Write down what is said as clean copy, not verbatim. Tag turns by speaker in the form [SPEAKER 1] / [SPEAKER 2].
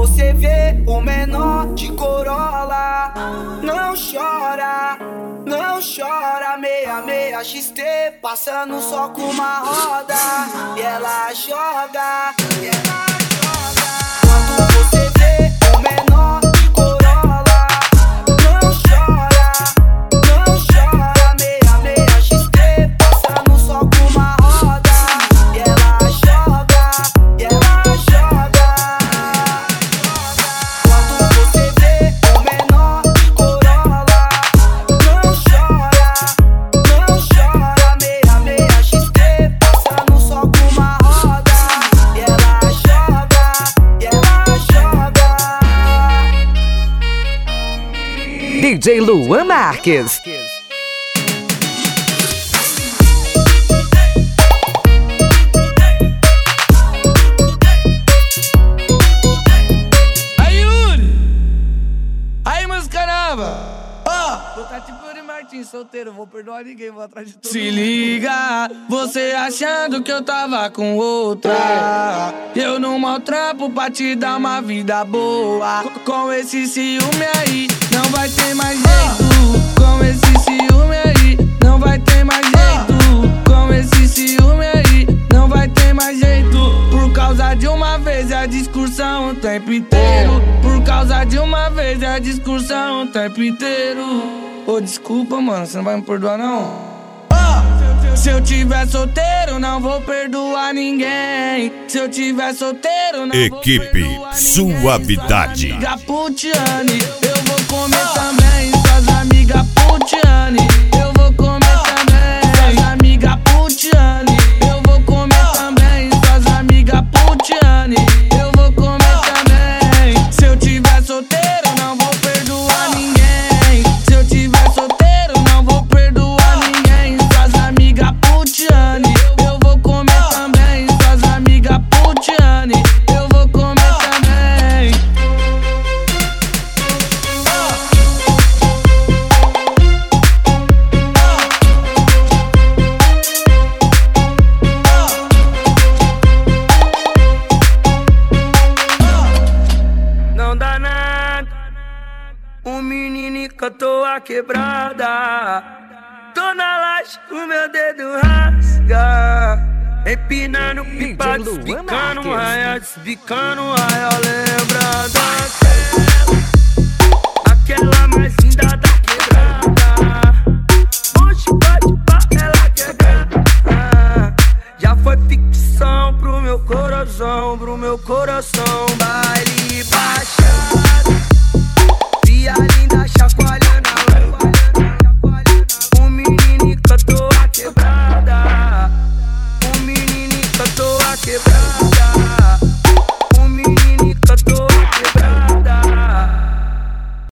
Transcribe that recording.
[SPEAKER 1] você vê o menor de Corolla, não chora, não chora. 66 XT passando só com uma roda, e ela joga, e ela joga. Quando você vê o menor de Corolla, não chora, não chora. 66 XT passando só com uma roda, e ela joga, e ela joga. Quando você vê o menor de Corolla, não chora, não chora. 66 XT passando só com uma roda, e ela joga, e ela joga.
[SPEAKER 2] DJ Luan Marques.
[SPEAKER 3] Aí, música nova! Tô tá tipo de Martins, solteiro, vou perdoar ninguém, vou atrás de todo mundo. Se liga, você achando que eu tava com outra. Eu não maltrapo pra te dar uma vida boa. Com esse ciúme aí, não vai ter mais jeito. Com esse ciúme aí, não vai ter mais jeito. Com esse ciúme aí, não vai ter mais jeito. Por causa de uma vez é a discussão o tempo inteiro. Por causa de uma vez é a discussão o tempo inteiro. Ô, desculpa, mano, você não vai me perdoar, não? Se eu tiver solteiro, não vou perdoar ninguém. Se eu tiver solteiro, não
[SPEAKER 4] Equipe
[SPEAKER 3] vou perdoar
[SPEAKER 4] Suavidade.
[SPEAKER 3] ninguém. Amiga Putiane, eu vou comer também. Suas amigas Putiane, eu vou comer também. Suas amigas Putiane, eu vou comer também. Suas amigas Putiane, eu vou comer também. Se eu tiver solteiro, não vou perdoar ninguém. Se eu tiver solteiro, não vou perdoar ninguém. Suas amigas Putiane, eu vou comer também. Suas amigas Putiane, eu vou comer também. Não dá nada, um menino cantou a quebrada. Tô na laje, o meu dedo rasga. Empinando pipa,
[SPEAKER 2] DJ Luan
[SPEAKER 3] desbicando
[SPEAKER 2] Marques.
[SPEAKER 3] raia, desbicando raia.